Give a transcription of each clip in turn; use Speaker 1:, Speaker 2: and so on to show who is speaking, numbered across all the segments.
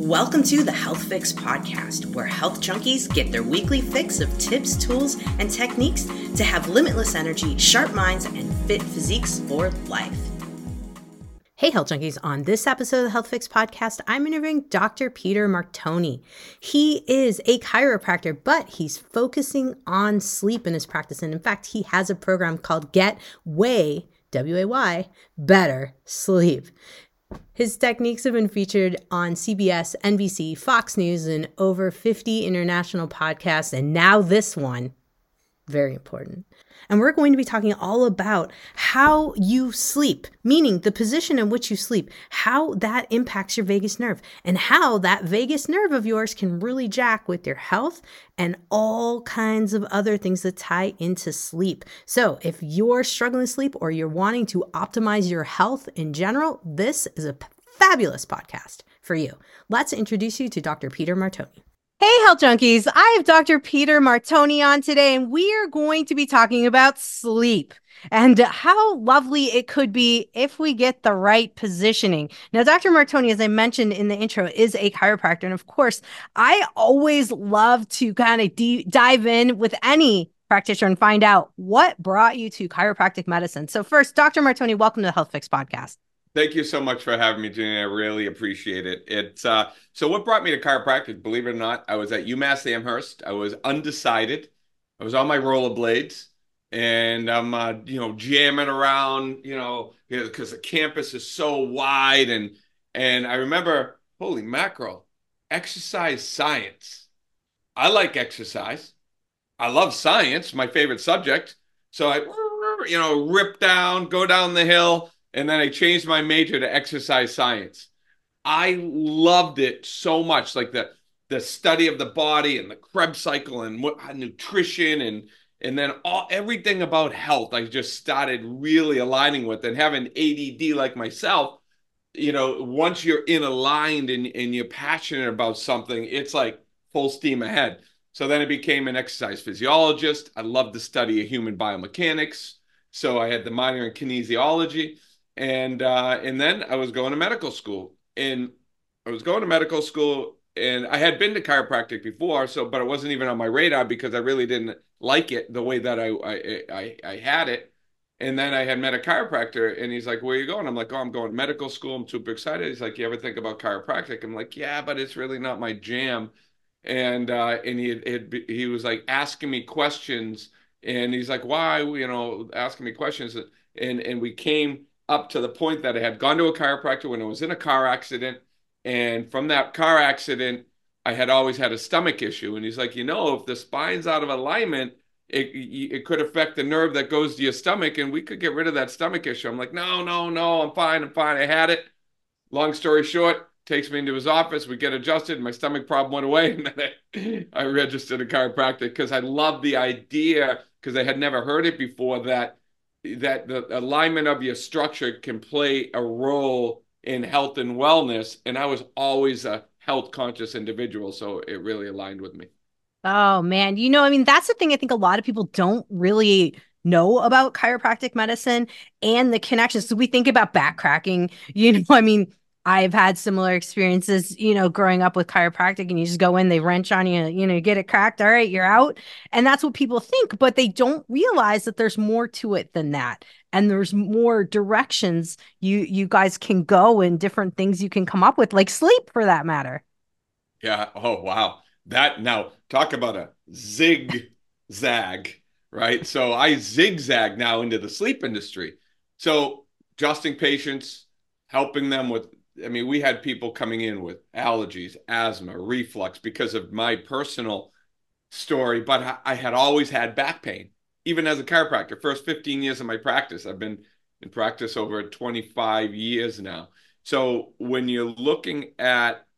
Speaker 1: Welcome to the Health Fix Podcast, where health junkies get their weekly fix of tips, tools, and techniques to have limitless energy, sharp minds, and fit physiques for life. Hey, health junkies. On this episode of the Health Fix Podcast, I'm interviewing Dr. Peter Martoni. He is a chiropractor, but he's focusing on sleep in his practice. And in fact, he has a program called Get Way, W-A-Y, Better Sleep. His techniques have been featured on CBS, NBC, Fox News, and over 50 international podcasts, and now this one. Very important. And we're going to be talking all about how you sleep, meaning the position in which you sleep, how that impacts your vagus nerve, and how that vagus nerve of yours can really jack with your health and all kinds of other things that tie into sleep. So if you're struggling to sleep or you're wanting to optimize your health in general, this is a fabulous podcast for you. Let's introduce you to Dr. Peter Martoni. Hey, health junkies. I have Dr. Peter Martoni on today, and we are going to be talking about sleep and how lovely it could be if we get the right positioning. Now, Dr. Martoni, as I mentioned in the intro, is a chiropractor. And of course, I always love to kind of dive in with any practitioner and find out what brought you to chiropractic medicine. So first, Dr. Martoni, welcome to the Health Fix Podcast.
Speaker 2: Thank you so much for having me, Jenny. I really appreciate it. So what brought me to chiropractic, believe it or not, I was at UMass Amherst. I was undecided. I was on my rollerblades and I'm, jamming around, because the campus is so wide. And I remember, holy mackerel, exercise science. I like exercise. I love science, my favorite subject. So I, rip down, go down the hill. And then I changed my major to exercise science. I loved it so much, like the study of the body and the Krebs cycle and nutrition and then everything about health. I just started really aligning with, and having ADD like myself, once you're aligned and you're passionate about something, it's like full steam ahead. So then I became an exercise physiologist. I loved the study of human biomechanics. So I had the minor in kinesiology. And then I was going to medical school, and I I had been to chiropractic before, but it wasn't even on my radar because I really didn't like it the way that I had it. And then I had met a chiropractor, and he's like, "Where are you going?" I'm like, "Oh, I'm going to medical school. I'm super excited." He's like, "You ever think about chiropractic?" I'm like, "Yeah, but it's really not my jam." And he was like asking me questions, and he's like, "Why?" Asking me questions, and we came up to the point that I had gone to a chiropractor when I was in a car accident. And from that car accident, I had always had a stomach issue. And he's like, if the spine's out of alignment, it could affect the nerve that goes to your stomach, and we could get rid of that stomach issue. I'm like, no, I'm fine. I had it. Long story short, takes me into his office. We get adjusted. My stomach problem went away. And then I registered a chiropractic because I loved the idea, because I had never heard it before, that the alignment of your structure can play a role in health and wellness. And I was always a health conscious individual, so it really aligned with me.
Speaker 1: Oh, man. That's the thing I think a lot of people don't really know about chiropractic medicine and the connections. So we think about back cracking, I've had similar experiences, growing up with chiropractic, and you just go in, they wrench on you, you get it cracked. All right, you're out. And that's what people think, but they don't realize that there's more to it than that. And there's more directions you guys can go, and different things you can come up with, like sleep for that matter.
Speaker 2: Yeah. Oh, wow. Now talk about a zigzag, right? So I zigzag now into the sleep industry. So adjusting patients, helping them with, we had people coming in with allergies, asthma, reflux because of my personal story, but I had always had back pain, even as a chiropractor. First 15 years of my practice, I've been in practice over 25 years now. So when you're looking at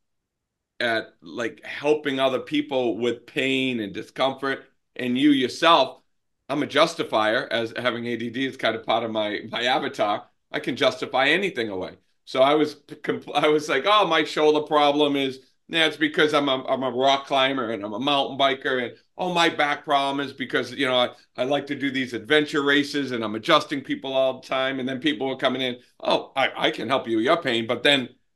Speaker 2: like helping other people with pain and discomfort, and you yourself, I'm a justifier, as having ADD is kind of part of my avatar. I can justify anything away. So I was like, oh, my shoulder problem is, it's because I'm a rock climber and I'm a mountain biker, and oh, my back problem is because I like to do these adventure races and I'm adjusting people all the time. And then people were coming in, oh, I can help you with your pain, but then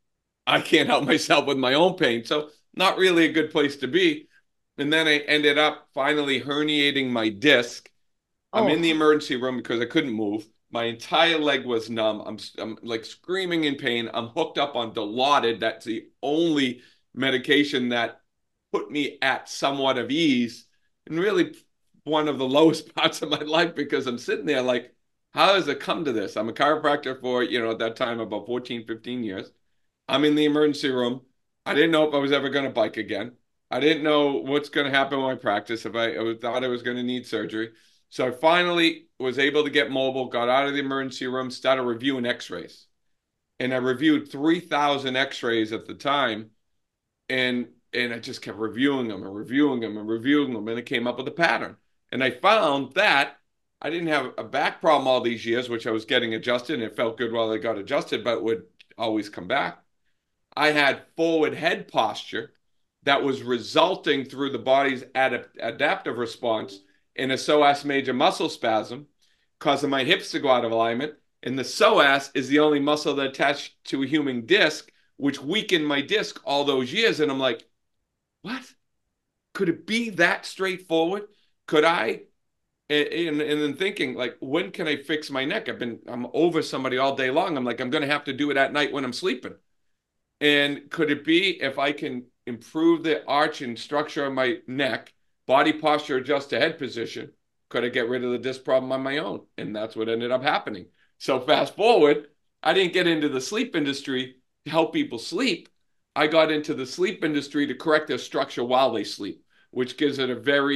Speaker 2: I can't help myself with my own pain. So not really a good place to be. And then I ended up finally herniating my disc. I'm in
Speaker 1: Oh,
Speaker 2: the emergency room because I couldn't move. My entire leg was numb. I'm like screaming in pain. I'm hooked up on Dilaudid. That's the only medication that put me at somewhat of ease, and really one of the lowest parts of my life, because I'm sitting there like, how does it come to this? I'm a chiropractor for, at that time, about 14, 15 years. I'm in the emergency room. I didn't know if I was ever going to bike again. I didn't know what's going to happen in my practice, if I thought I was going to need surgery. So I finally was able to get mobile, got out of the emergency room, started reviewing x-rays. And I reviewed 3,000 x-rays at the time. And I just kept reviewing them and reviewing them and reviewing them. And it came up with a pattern. And I found that I didn't have a back problem all these years, which I was getting adjusted, and it felt good while I got adjusted, but it would always come back. I had forward head posture that was resulting through the body's adaptive response in a psoas major muscle spasm, causing my hips to go out of alignment. And the psoas is the only muscle that attached to a human disc, which weakened my disc all those years. And I'm like, what? Could it be that straightforward? Could I? And then thinking, like, when can I fix my neck? I'm over somebody all day long. I'm like, I'm going to have to do it at night when I'm sleeping. And could it be if I can improve the arch and structure of my neck, body posture, adjust to head position, could I get rid of the disc problem on my own? And that's what ended up happening. So fast forward, I didn't get into the sleep industry to help people sleep. I got into the sleep industry to correct their structure while they sleep, which gives it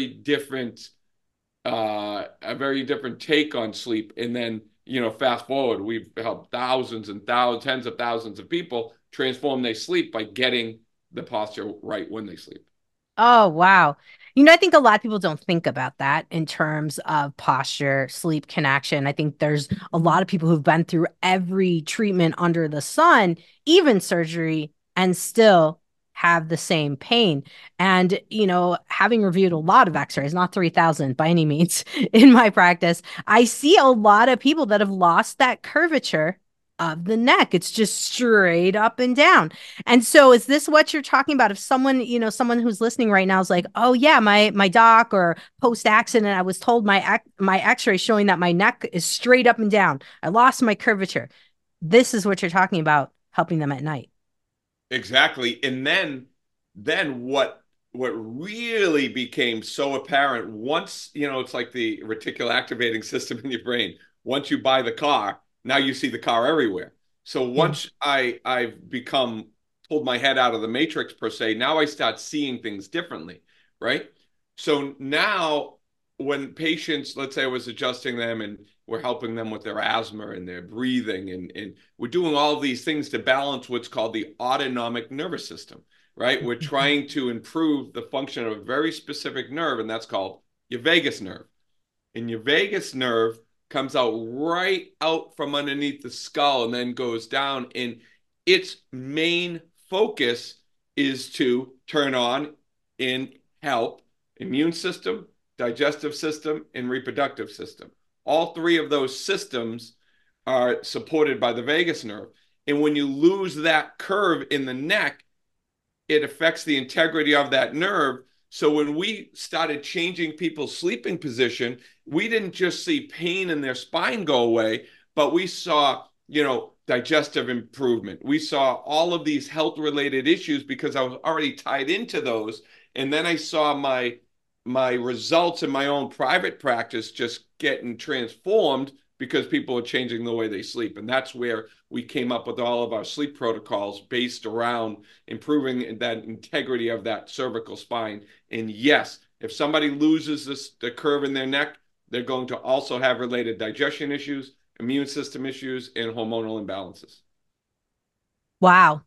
Speaker 2: a very different take on sleep. And then, fast forward, we've helped thousands and thousands, tens of thousands of people transform their sleep by getting the posture right when they sleep.
Speaker 1: oh, wow. I think a lot of people don't think about that in terms of posture, sleep connection. I think there's a lot of people who've been through every treatment under the sun, even surgery, and still have the same pain. And, having reviewed a lot of x-rays, not 3,000 by any means in my practice, I see a lot of people that have lost that curvature of the neck. It's just straight up and down. And so is this what you're talking about? If someone, someone who's listening right now is like, oh yeah, my doc or post accident, I was told my x-ray showing that my neck is straight up and down. I lost my curvature. This is what you're talking about, helping them at night.
Speaker 2: Exactly. And then what really became so apparent once, it's like the reticular activating system in your brain. Once you buy the car, now you see the car everywhere. So
Speaker 1: Yeah.
Speaker 2: once I've become pulled my head out of the matrix per se, now I start seeing things differently, right? So now when patients, let's say I was adjusting them and we're helping them with their asthma and their breathing, and we're doing all of these things to balance what's called the autonomic nervous system, right? We're trying to improve the function of a very specific nerve, and that's called your vagus nerve. And your vagus nerve comes out right out from underneath the skull and then goes down. And its main focus is to turn on and help immune system, digestive system, and reproductive system. All three of those systems are supported by the vagus nerve. And when you lose that curve in the neck, it affects the integrity of that nerve. So when we started changing people's sleeping position, we didn't just see pain in their spine go away, but we saw, digestive improvement. We saw all of these health related issues because I was already tied into those. And then I saw my results in my own private practice just getting transformed because people are changing the way they sleep. And that's where we came up with all of our sleep protocols based around improving that integrity of that cervical spine. And yes, if somebody loses the curve in their neck, they're going to also have related digestion issues, immune system issues, and hormonal imbalances.
Speaker 1: Wow.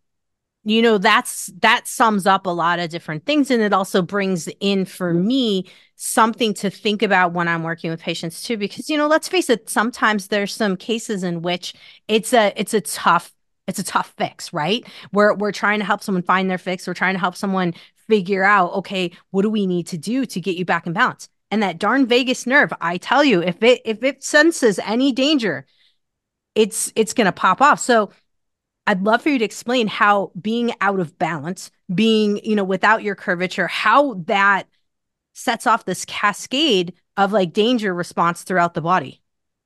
Speaker 1: That sums up a lot of different things. And it also brings in for me something to think about when I'm working with patients too, because, let's face it, sometimes there's some cases in which it's a tough fix, right? We're trying to help someone find their fix. We're trying to help someone figure out, okay, what do we need to do to get you back in balance? And that darn vagus nerve, I tell you, if it senses any danger, it's going to pop off. So I'd love for you to explain how being out of balance, being, without your curvature, how that sets off this cascade of like danger response throughout the body.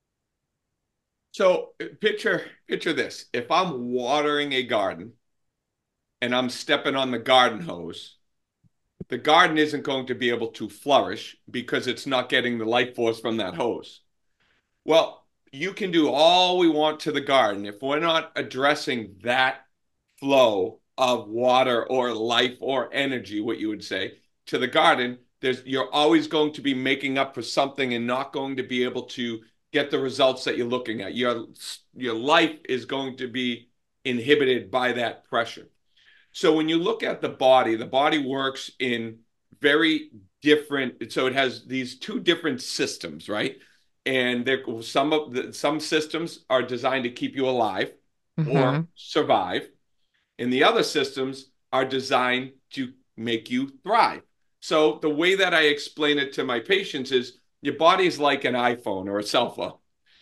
Speaker 2: So picture this. If I'm watering a garden and I'm stepping on the garden hose, the garden isn't going to be able to flourish because it's not getting the life force from that hose. Well, you can do all we want to the garden. If we're not addressing that flow of water or life or energy, what you would say, to the garden, you're always going to be making up for something and not going to be able to get the results that you're looking at. Your life is going to be inhibited by that pressure. So when you look at the body works in very different, so it has these two different systems, right? And some systems are designed to keep you alive or
Speaker 1: Mm-hmm.
Speaker 2: survive, and the other systems are designed to make you thrive. So the way that I explain it to my patients is your body is like an iPhone or a cell phone.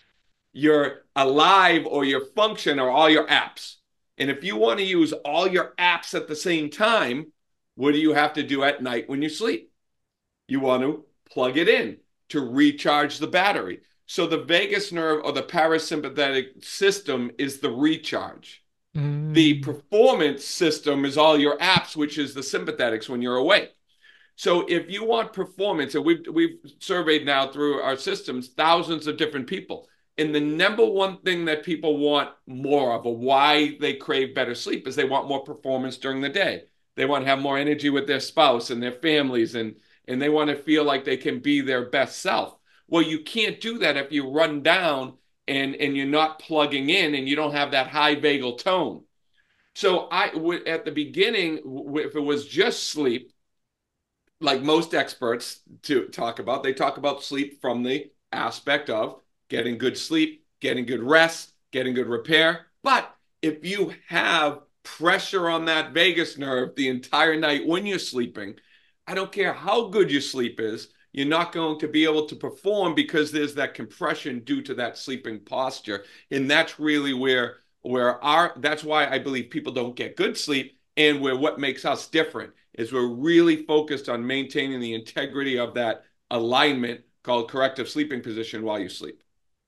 Speaker 2: Your alive or your function are all your apps. And if you want to use all your apps at the same time, what do you have to do at night when you sleep? You want to plug it in to recharge the battery. So the vagus nerve or the parasympathetic system is the recharge. The
Speaker 1: Mm.
Speaker 2: performance system is all your apps, which is the sympathetics when you're awake. So if you want performance, and we've surveyed now through our systems thousands of different people, and the number one thing that people want more of, or why they crave better sleep, is they want more performance during the day. They want to have more energy with their spouse and their families, and they want to feel like they can be their best self. Well, you can't do that if you run down and you're not plugging in and you don't have that high vagal tone. So at the beginning, if it was just sleep, like most experts to talk about, they talk about sleep from the aspect of getting good sleep, getting good rest, getting good repair. But if you have pressure on that vagus nerve the entire night when you're sleeping, I don't care how good your sleep is, you're not going to be able to perform because there's that compression due to that sleeping posture. And that's really that's why I believe people don't get good sleep, and where what makes us different is we're really focused on maintaining the integrity of that alignment called corrective sleeping position while you sleep.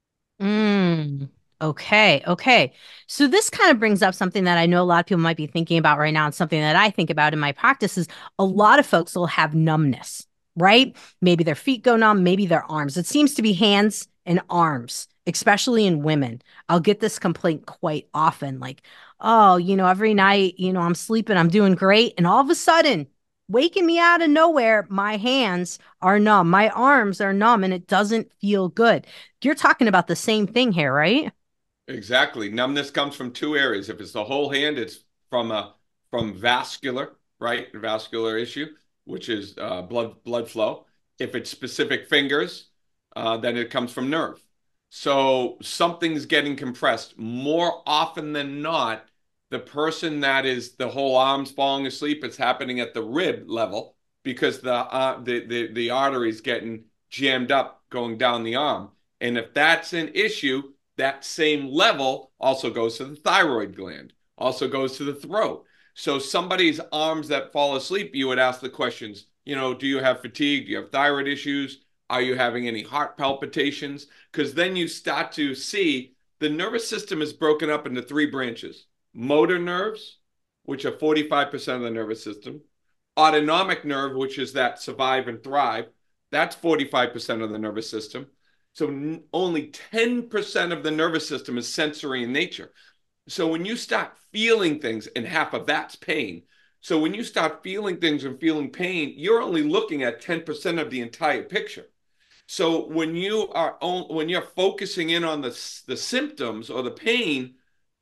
Speaker 1: Mm. Okay. Okay. So this kind of brings up something that I know a lot of people might be thinking about right now, and something that I think about in my practice is a lot of folks will have numbness, right? Maybe their feet go numb, maybe their arms. It seems to be hands and arms, especially in women. I'll get this complaint quite often, like, oh, every night, I'm sleeping, I'm doing great, and all of a sudden, waking me out of nowhere, my hands are numb, my arms are numb, and it doesn't feel good. You're talking about the same thing here, right?
Speaker 2: Exactly. Numbness comes from two areas. If it's the whole hand, it's from vascular, right? Vascular issue, which is blood flow. If it's specific fingers, then it comes from nerve. So something's getting compressed. More often than not, the person that is the whole arm's falling asleep, it's happening at the rib level because the artery's getting jammed up going down the arm. And if that's an issue, that same level also goes to the thyroid gland, also goes to the throat. So somebody's arms that fall asleep, you would ask the questions, do you have fatigue? Do you have thyroid issues? Are you having any heart palpitations? Because then you start to see the nervous system is broken up into three branches: motor nerves, which are 45% of the nervous system; autonomic nerve, which is that survive and thrive, that's 45% of the nervous system. So only 10% of the nervous system is sensory in nature. So when you start feeling things, and half of that's pain. So when you start feeling things and feeling pain, you're only looking at 10% of the entire picture. So when you're focusing in on the symptoms or the pain,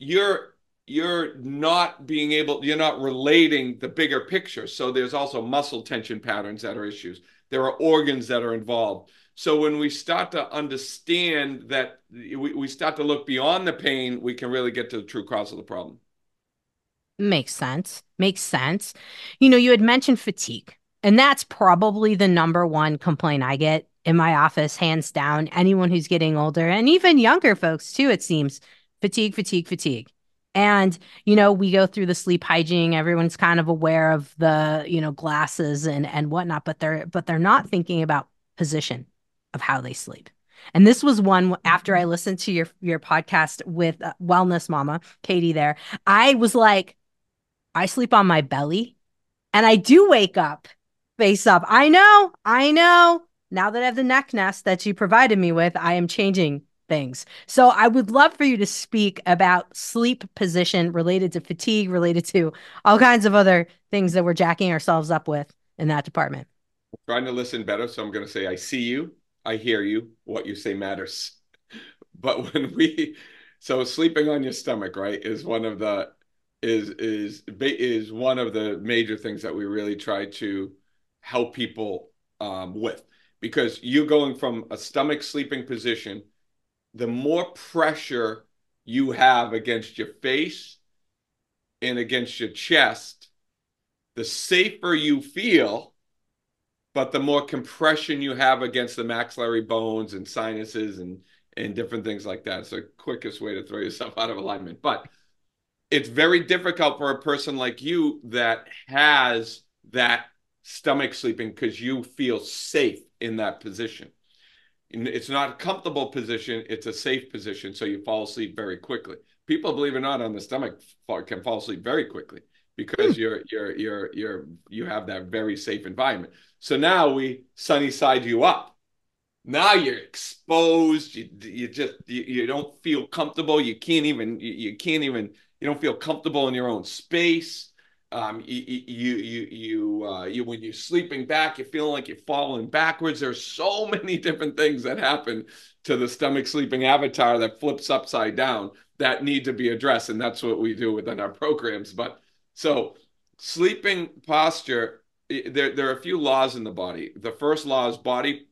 Speaker 2: you're not you're not relating the bigger picture. So there's also muscle tension patterns that are issues. There are organs that are involved. So when we start to understand that, we start to look beyond the pain, we can really get to the true cause of the problem.
Speaker 1: Makes sense. Makes sense. You had mentioned fatigue, and that's probably the number one complaint I get in my office, hands down. Anyone who's getting older, and even younger folks too, it seems, fatigue, fatigue, fatigue. And, we go through the sleep hygiene. Everyone's kind of aware of the, glasses and whatnot, but they're not thinking about position of how they sleep. And this was one after I listened to your podcast with Wellness Mama, Katie there. I was like, I sleep on my belly and I do wake up face up. I know. Now that I have the neck nest that you provided me with, I am changing things. So I would love for you to speak about sleep position related to fatigue, related to all kinds of other things that we're jacking ourselves up with in that department.
Speaker 2: Trying to listen better, so I'm going to say, I see you, I hear you, what you say matters. But so sleeping on your stomach, right, is one of the is one of the major things that we really try to help people with, because you going from a stomach sleeping position, the more pressure you have against your face and against your chest, the safer you feel, but the more compression you have against the maxillary bones and sinuses and different things like that. It's the quickest way to throw yourself out of alignment. But it's very difficult for a person like you that has that stomach sleeping, because you feel safe in that position. It's not a comfortable position, it's a safe position, so you fall asleep very quickly. People, believe it or not, on the stomach can fall asleep very quickly because you have that very safe environment. So now we sunny side you up. Now you're exposed. You don't feel comfortable. You don't feel comfortable in your own space. When you're sleeping back, you're feeling like you're falling backwards. There's so many different things that happen to the stomach sleeping avatar that flips upside down that need to be addressed, and that's what we do within our programs. But so sleeping posture, there are a few laws in the body. The first law is body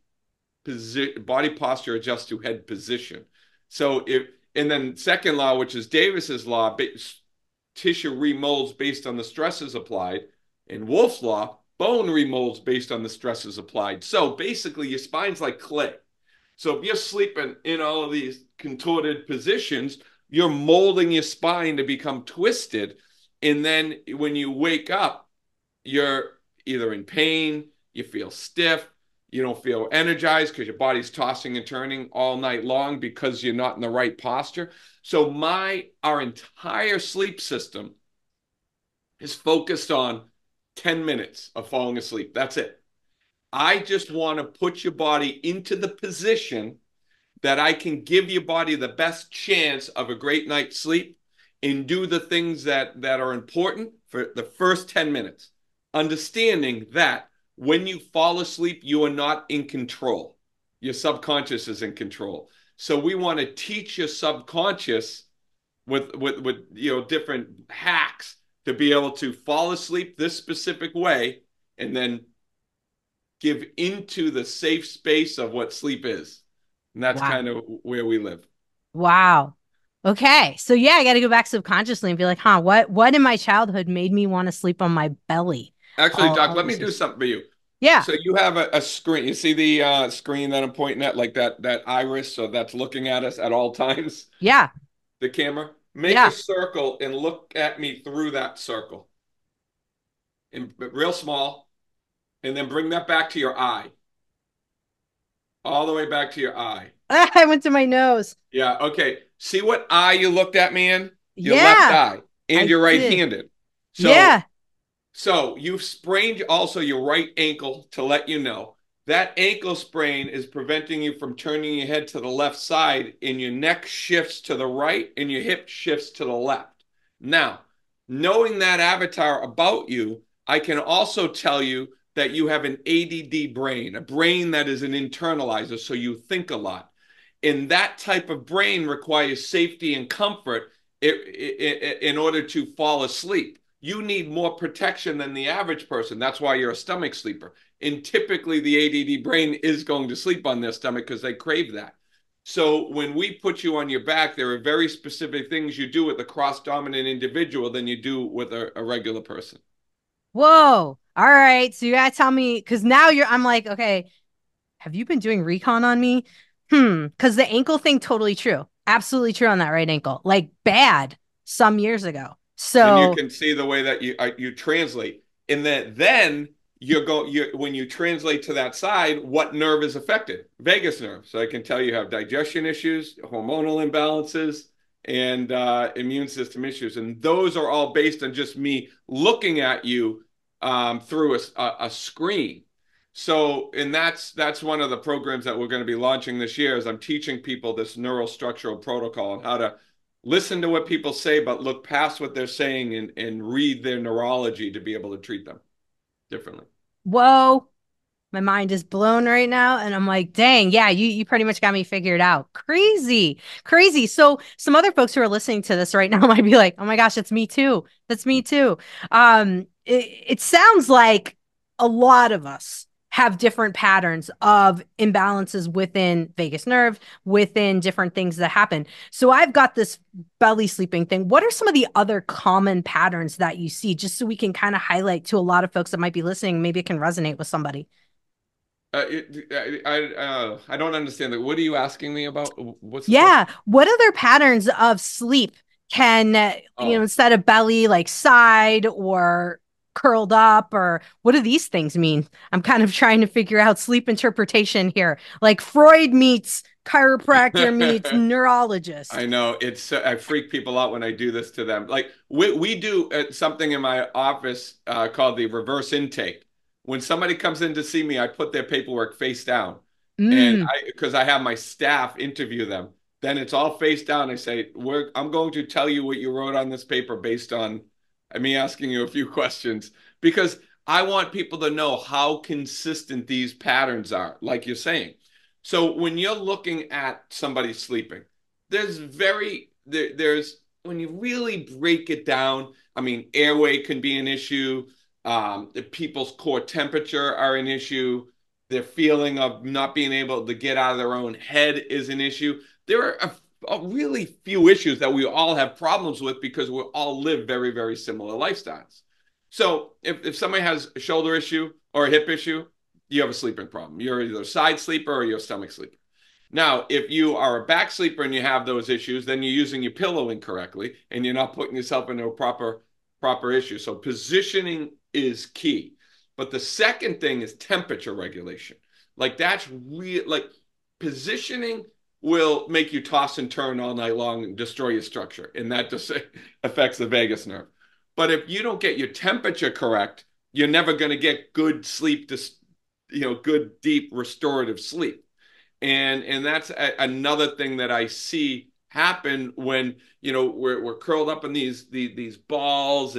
Speaker 2: posture adjusts to head position. So and then second law, which is Davis's law, tissue remolds based on the stresses applied. In Wolff's law, bone remolds based on the stresses applied. So basically, your spine's like clay. So if you're sleeping in all of these contorted positions, you're molding your spine to become twisted. And then when you wake up, you're either in pain, you feel stiff, you don't feel energized because your body's tossing and turning all night long because you're not in the right posture. So our entire sleep system is focused on 10 minutes of falling asleep. That's it. I just want to put your body into the position that I can give your body the best chance of a great night's sleep and do the things that are important for the first 10 minutes. Understanding that when you fall asleep, you are not in control. Your subconscious is in control. So we want to teach your subconscious with different hacks to be able to fall asleep this specific way and then give into the safe space of what sleep is. And that's kind of where we live.
Speaker 1: Wow. Okay. So yeah, I got to go back subconsciously and be like, what in my childhood made me want to sleep on my belly?
Speaker 2: Actually, Doc, let me do something for you.
Speaker 1: Yeah.
Speaker 2: So you have a screen. You see the screen that I'm pointing at, like that iris, so that's looking at us at all times?
Speaker 1: Yeah.
Speaker 2: The camera. Make a circle and look at me through that circle. And real small. And then bring that back to your eye. All the way back to your eye.
Speaker 1: I went to my nose.
Speaker 2: Yeah, okay. See what eye you looked at me in? Your left eye. And you're right-handed. So you've sprained also your right ankle, to let you know. That ankle sprain is preventing you from turning your head to the left side, and your neck shifts to the right and your hip shifts to the left. Now, knowing that avatar about you, I can also tell you that you have an ADD brain, a brain that is an internalizer, so you think a lot. And that type of brain requires safety and comfort in order to fall asleep. You need more protection than the average person. That's why you're a stomach sleeper. And typically the ADD brain is going to sleep on their stomach because they crave that. So when we put you on your back, there are very specific things you do with a cross-dominant individual than you do with a regular person.
Speaker 1: Whoa. All right. So you gotta tell me, because now I'm like, okay, have you been doing recon on me? Because the ankle thing, totally true. Absolutely true on that right ankle. Like bad. some years ago.
Speaker 2: And you
Speaker 1: So
Speaker 2: can see the way that you translate, and then you when you translate to that side, what nerve is affected? Vagus nerve. So I can tell you have digestion issues, hormonal imbalances, and immune system issues, and those are all based on just me looking at you through a screen. So, and that's one of the programs that we're going to be launching this year. Is I'm teaching people this neural structural protocol and how to listen to what people say, but look past what they're saying and read their neurology to be able to treat them differently.
Speaker 1: whoa, my mind is blown right now. And I'm like, dang, yeah, you pretty much got me figured out. Crazy, crazy. So some other folks who are listening to this right now might be like, oh my gosh, that's me too. That's me too. It sounds like a lot of us have different patterns of imbalances within vagus nerve, within different things that happen. So I've got this belly sleeping thing. What are some of the other common patterns that you see, just so we can kind of highlight to a lot of folks that might be listening? Maybe it can resonate with somebody.
Speaker 2: I don't understand that. What are you asking me about? What's the question?
Speaker 1: Yeah. What other patterns of sleep can,
Speaker 2: Oh,
Speaker 1: instead of belly, like side or curled up, or what do these things mean? I'm kind of trying to figure out sleep interpretation here. Like Freud meets chiropractor meets neurologist.
Speaker 2: I know it's I freak people out when I do this to them. Like we do something in my office called the reverse intake. When somebody comes in to see me, I put their paperwork face down, and
Speaker 1: Mm.
Speaker 2: I because I have my staff interview them. Then it's all face down. I say, I'm going to tell you what you wrote on this paper based on me asking you a few questions because I want people to know how consistent these patterns are, like you're saying. So when you're looking at somebody sleeping, there's when you really break it down, I mean, airway can be an issue. People's core temperature are an issue. Their feeling of not being able to get out of their own head is an issue. There are a really few issues that we all have problems with because we all live very, very similar lifestyles. So if somebody has a shoulder issue or a hip issue, you have a sleeping problem. You're either a side sleeper or you're a stomach sleeper. Now, if you are a back sleeper and you have those issues, then you're using your pillow incorrectly and you're not putting yourself into a proper issue. So positioning is key. But the second thing is temperature regulation. Like that's real. Like positioning will make you toss and turn all night long and destroy your structure, and that just affects the vagus nerve. But if you don't get your temperature correct, you're never going to get good sleep to good deep restorative sleep. And that's another thing that I see happen when we're curled up in these balls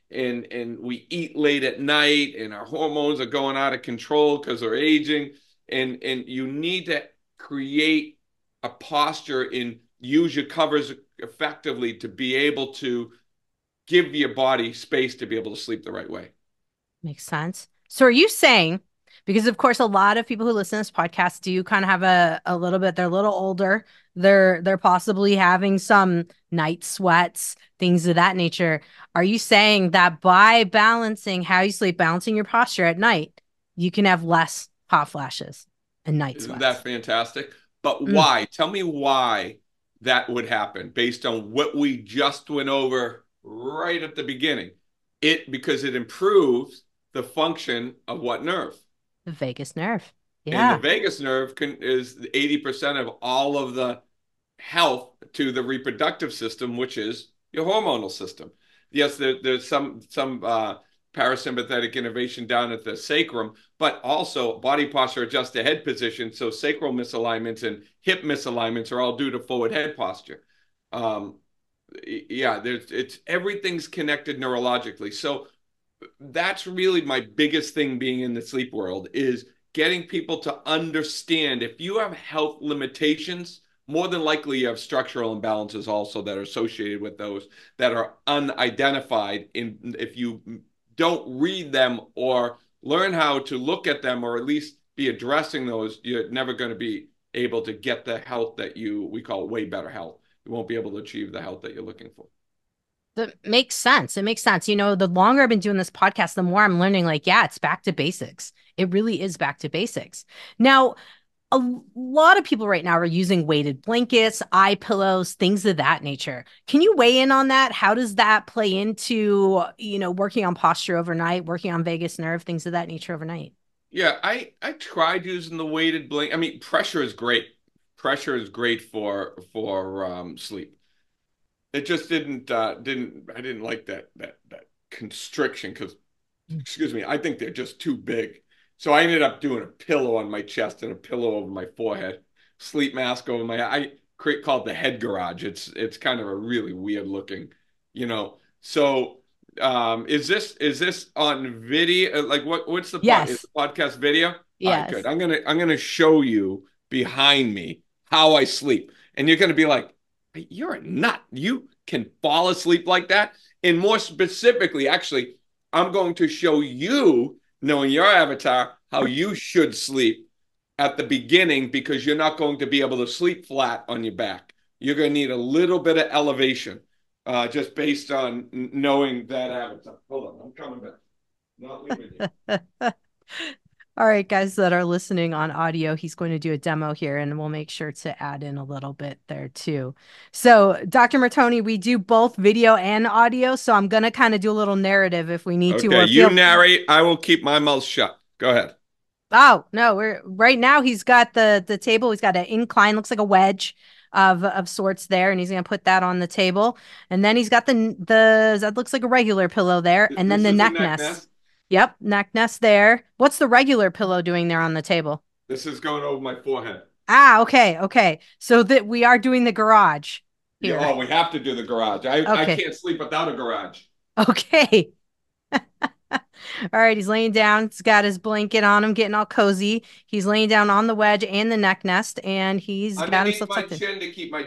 Speaker 2: and we eat late at night and our hormones are going out of control because we're aging, and you need to create a posture and use your covers effectively to be able to give your body space to be able to sleep the right way.
Speaker 1: Makes sense. So are you saying, because of course a lot of people who listen to this podcast do kind of have a little bit, they're a little older, they're possibly having some night sweats, things of that nature. Are you saying that by balancing how you sleep, balancing your posture at night, you can have less hot flashes and night
Speaker 2: Isn't
Speaker 1: sweats?
Speaker 2: that fantastic? But
Speaker 1: Mm,
Speaker 2: why? Tell me why that would happen based on what we just went over right at the beginning. Because it improves the function of what nerve?
Speaker 1: the vagus nerve.
Speaker 2: And the
Speaker 1: Yeah.
Speaker 2: vagus nerve is 80% of all of the health to the reproductive system, which is your hormonal system. Yes, there's some parasympathetic innervation down at the sacrum, but also body posture adjusts to head position. So sacral misalignments and hip misalignments are all due to forward head posture. Um, yeah, it's everything's connected neurologically. So that's really my biggest thing being in the sleep world is getting people to understand if you have health limitations, more than likely you have structural imbalances also that are associated with those that are unidentified. In if you don't read them or learn how to look at them or at least be addressing those, you're never going to be able to get the health that we call way better health. You won't be able to achieve the health that you're looking for.
Speaker 1: That makes sense. It makes sense. The longer I've been doing this podcast, the more I'm learning, like, yeah, it's back to basics. It really is back to basics. Now, a lot of people right now are using weighted blankets, eye pillows, things of that nature. Can you weigh in on that? How does that play into, working on posture overnight, working on vagus nerve, things of that nature overnight?
Speaker 2: Yeah, I tried using the weighted blanket. I mean, pressure is great. Pressure is great for sleep. It just didn't I didn't like that constriction because excuse me, I think they're just too big. So I ended up doing a pillow on my chest and a pillow over my forehead, sleep mask over my I create called the head garage. It's kind of a really weird looking, you know. So is this on video? Like what's the pod? Is
Speaker 1: Yes.
Speaker 2: the podcast video? All right, good.
Speaker 1: Yes.
Speaker 2: I'm gonna show you behind me how I sleep. And you're gonna be like, you're a nut. You can fall asleep like that. And more specifically, actually, I'm going to show you, knowing your avatar, how you should sleep at the beginning because you're not going to be able to sleep flat on your back. You're going to need a little bit of elevation just based on knowing that avatar. Hold on, I'm coming back. Not leaving you.
Speaker 1: All right, guys that are listening on audio, he's going to do a demo here and we'll make sure to add in a little bit there too. So, Dr. Martoni, we do both video and audio, so I'm going to kind of do a little narrative if we need to,
Speaker 2: Okay,
Speaker 1: or
Speaker 2: you
Speaker 1: feel.
Speaker 2: narrate. I will keep my mouth shut. Go ahead.
Speaker 1: Oh, no, we're right now he's got the table, he's got an incline, looks like a wedge of sorts there, and he's going to put that on the table. And then he's got the that looks like a regular pillow there, and then
Speaker 2: This
Speaker 1: the
Speaker 2: is a
Speaker 1: neck
Speaker 2: neck
Speaker 1: nest.
Speaker 2: nest.
Speaker 1: Yep, neck nest there. What's the regular pillow doing there on the table?
Speaker 2: This is going over my forehead.
Speaker 1: Ah, okay, okay. So that we are doing the garage
Speaker 2: Yeah,
Speaker 1: here.
Speaker 2: oh, we have to do the garage. I
Speaker 1: Okay.
Speaker 2: can't sleep without a garage.
Speaker 1: Okay. All right, he's laying down. He's got his blanket on him, getting all cozy. He's laying down on the wedge and the neck nest, and he's got
Speaker 2: Underneath
Speaker 1: himself
Speaker 2: my
Speaker 1: tucked in.
Speaker 2: chin to keep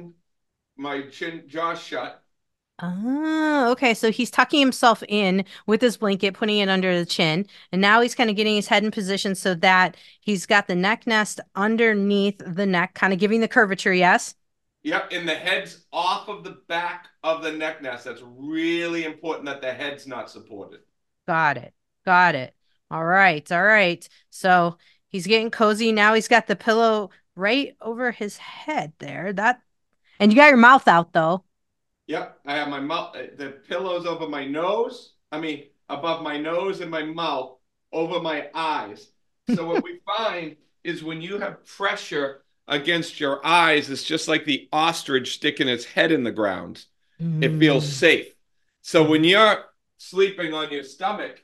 Speaker 2: my chin jaw shut.
Speaker 1: Oh, okay. So he's tucking himself in with his blanket, putting it under the chin. And now he's kind of getting his head in position so that he's got the neck nest underneath the neck, kind of giving the curvature. Yes.
Speaker 2: Yep, and the head's off of the back of the neck nest. That's really important that the head's not supported.
Speaker 1: Got it. Got it. All right. All right. So he's getting cozy. Now he's got the pillow right over his head there. And you got your mouth out though.
Speaker 2: Yep, I have my mouth, the pillow's over my nose. I mean, above my nose and my mouth, over my eyes. So what we find is when you have pressure against your eyes, it's just like the ostrich sticking its head in the ground. It feels
Speaker 1: Mm.
Speaker 2: safe. So when you're sleeping on your stomach,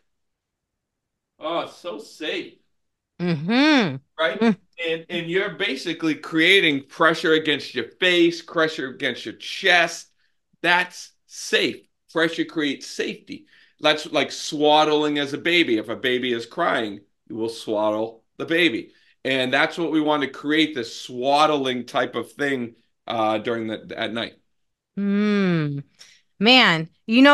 Speaker 2: oh, it's so safe,
Speaker 1: Mm-hmm.
Speaker 2: right? And you're basically creating pressure against your face, pressure against your chest. That's safe. Pressure creates safety. That's like swaddling as a baby. If a baby is crying, you will swaddle the baby. And that's what we want to create, this swaddling type of thing during at night.
Speaker 1: Mm. Man,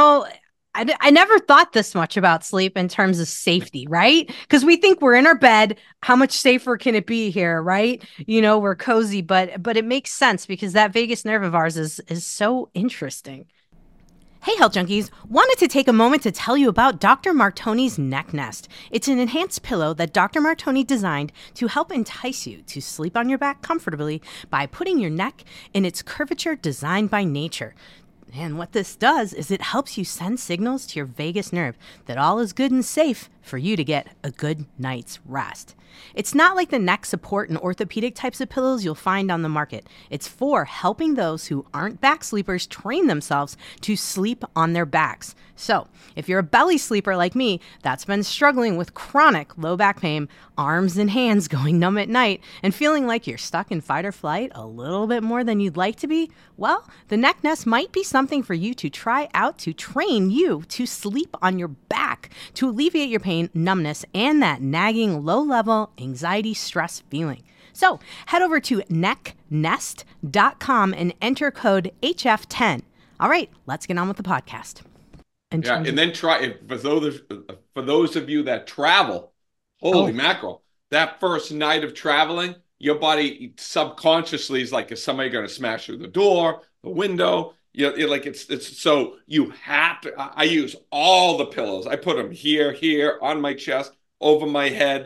Speaker 1: I never thought this much about sleep in terms of safety, right? Because we think we're in our bed. How much safer can it be here, right? We're cozy, but it makes sense because that vagus nerve of ours is so interesting. Hey, Health Junkies! Wanted to take a moment to tell you about Dr. Martoni's Neck Nest. It's an enhanced pillow that Dr. Martoni designed to help entice you to sleep on your back comfortably by putting your neck in its curvature designed by nature. And what this does is it helps you send signals to your vagus nerve that all is good and safe for you to get a good night's rest. It's not like the neck support and orthopedic types of pillows you'll find on the market. It's for helping those who aren't back sleepers train themselves to sleep on their backs. So, if you're a belly sleeper like me that's been struggling with chronic low back pain, arms and hands going numb at night, and feeling like you're stuck in fight or flight a little bit more than you'd like to be, well, the Neck Nest might be something for you to try out to train you to sleep on your back to alleviate your pain, numbness, and that nagging low-level anxiety stress feeling. So head over to necknest.com and enter code HF10. All right, let's get on with the podcast.
Speaker 2: And then try for those of you that travel. Holy mackerel! That first night of traveling, your body subconsciously is like, is somebody going to smash through the door, the window? It's so you have to. I use all the pillows. I put them here, on my chest, over my head.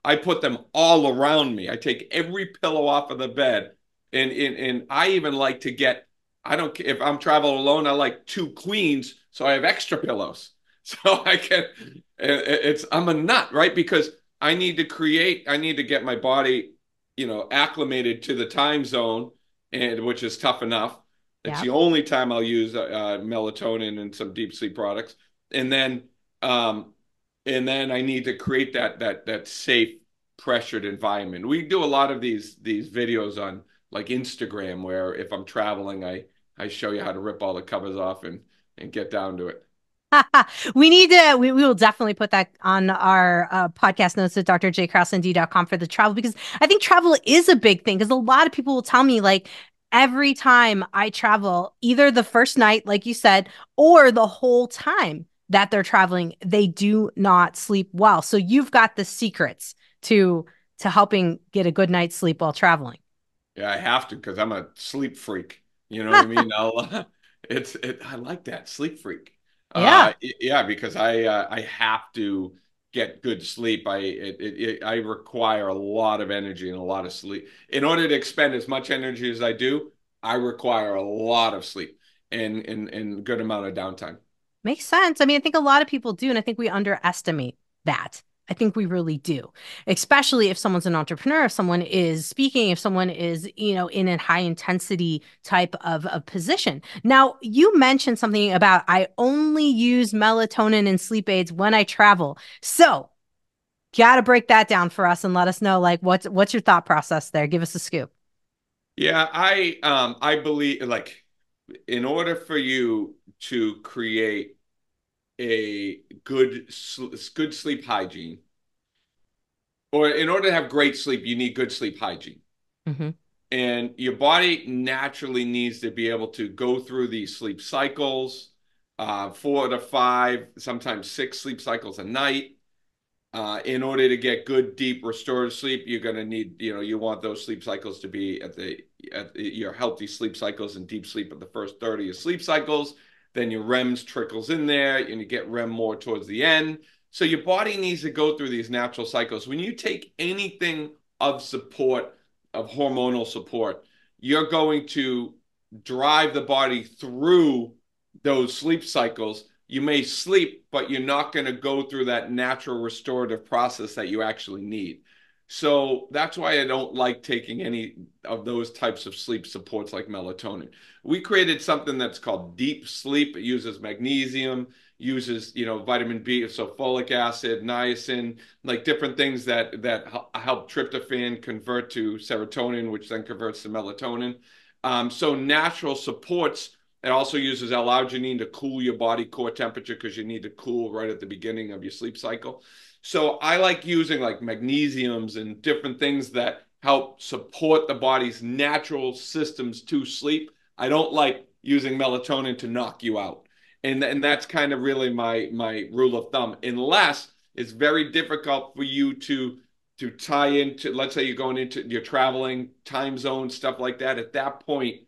Speaker 2: I put them all around me. I take every pillow off of the bed, and I even like to get. I don't if I'm traveling alone. I like two queens, so I have extra pillows, so I can. It's I'm a nut, right? Because I need to create. I need to get my body, acclimated to the time zone, and which is tough enough. It's the
Speaker 3: Yep.
Speaker 2: only time I'll use melatonin and some deep sleep products, and then um, I need to create that safe, pressured environment. We do a lot of these videos on like Instagram where if I'm traveling, I show you how to rip all the covers off and get down to it.
Speaker 3: We will definitely put that on our podcast notes at drjkraussnd.com for the travel because I think travel is a big thing because a lot of people will tell me like every time I travel, either the first night, like you said, or the whole time that they're traveling, they do not sleep well. So you've got the secrets to helping get a good night's sleep while traveling.
Speaker 2: Yeah, I have to because I'm a sleep freak. You know what I mean? I like that sleep freak.
Speaker 3: Yeah.
Speaker 2: Yeah, because I have to get good sleep. I require a lot of energy and a lot of sleep. In order to expend as much energy as I do, I require a lot of sleep and good amount of downtime.
Speaker 3: Makes sense. I mean, I think a lot of people do, and I think we underestimate that. I think we really do, especially if someone's an entrepreneur, if someone is speaking, if someone is, in a high intensity type of position. Now, you mentioned something about I only use melatonin and sleep aids when I travel. So, gotta break that down for us and let us know, like, what's your thought process there? Give us a scoop.
Speaker 2: Yeah, I believe like in order for you to create a good sleep hygiene, or in order to have great sleep, you need good sleep hygiene.
Speaker 3: Hmm.
Speaker 2: And your body naturally needs to be able to go through these sleep cycles, 4 to 5, sometimes 6 sleep cycles a night. In order to get good, deep, restorative sleep, you're going to need, you want those sleep cycles to be your healthy sleep cycles and deep sleep at the first 30 of sleep cycles. Then your REMs trickles in there and you get REM more towards the end. So your body needs to go through these natural cycles. When you take anything of support, of hormonal support, you're going to drive the body through those sleep cycles. You may sleep, but you're not going to go through that natural restorative process that you actually need. So that's why I don't like taking any of those types of sleep supports like melatonin. We created something that's called deep sleep. It uses magnesium, uses, vitamin B, so folic acid, niacin, like different things that help tryptophan convert to serotonin, which then converts to melatonin. So natural supports. It also uses L-arginine to cool your body core temperature because you need to cool right at the beginning of your sleep cycle. So I like using like magnesiums and different things that help support the body's natural systems to sleep. I don't like using melatonin to knock you out. And that's kind of really my rule of thumb, unless it's very difficult for you to tie into, let's say you're traveling, time zone, stuff like that. At that point,